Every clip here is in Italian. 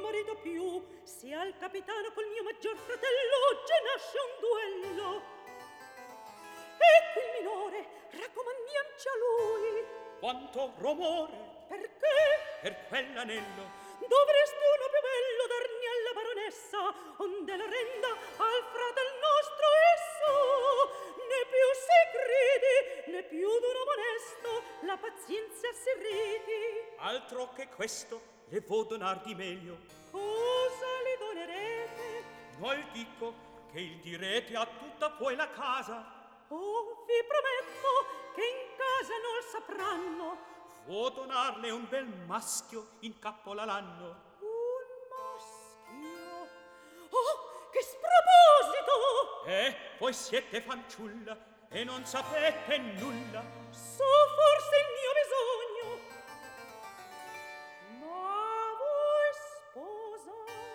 marito più, sia il capitano col mio maggior fratello, già nasce un duello. Ecco il minore, raccomandiamoci a lui. Quanto rumore! Perché? Per quell'anello. Dovresti uno più bello darmi alla baronessa, onde la renda al fratel nostro esso. Né più si gridi, né più d'un uomo onesto la pazienza si ridi. Altro che questo le vo donar di meglio. Cosa le donerete? Noi dico che il direte a tutta poi la casa. Oh, vi prometto che in casa non il sapranno. Vo donarle un bel maschio in cappola l'anno. Un maschio? Oh, che sproposito! Voi siete fanciulla e non sapete nulla. So forse il mio bisogno. Ma voi sposa?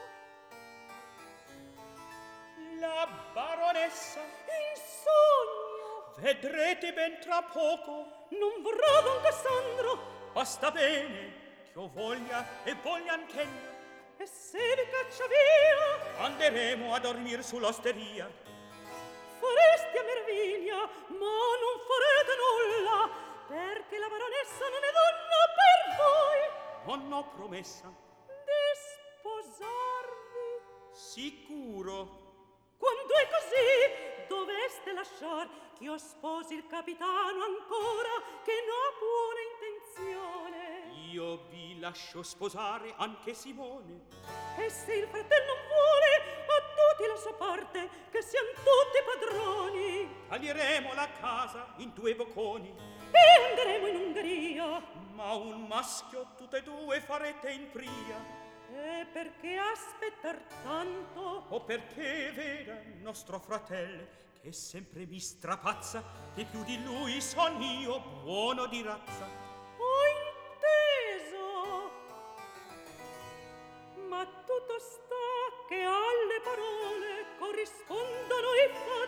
La baronessa. In sogno? Vedrete ben tra poco. Non vorrà don Cassandro. Basta bene, che ho voglia e voglia anch'ella. E se vi caccia via? Anderemo a dormir sull'osteria. Faresti a meraviglia, ma non farete nulla, perché la baronessa non è donna per voi. Non ho promessa. Di sposarvi? Sicuro. Quando è così, doveste lasciar ch'io sposi il capitano ancora, che n'ha buona intenzione. Io vi lascio sposare anche Simone. E se il fratello non vuole, a tutti la sua parte, che sian tutti padroni. Taglieremo la casa in 2 bocconi. E anderemo in Ungheria. Ma un maschio tutte e 2 farete in pria. E perché aspettar tanto? O perché vera nostro fratello, che sempre mi strapazza, che più di lui son io buono di razza. Ho inteso. Ma tutto sta che alle parole corrispondono i fatti.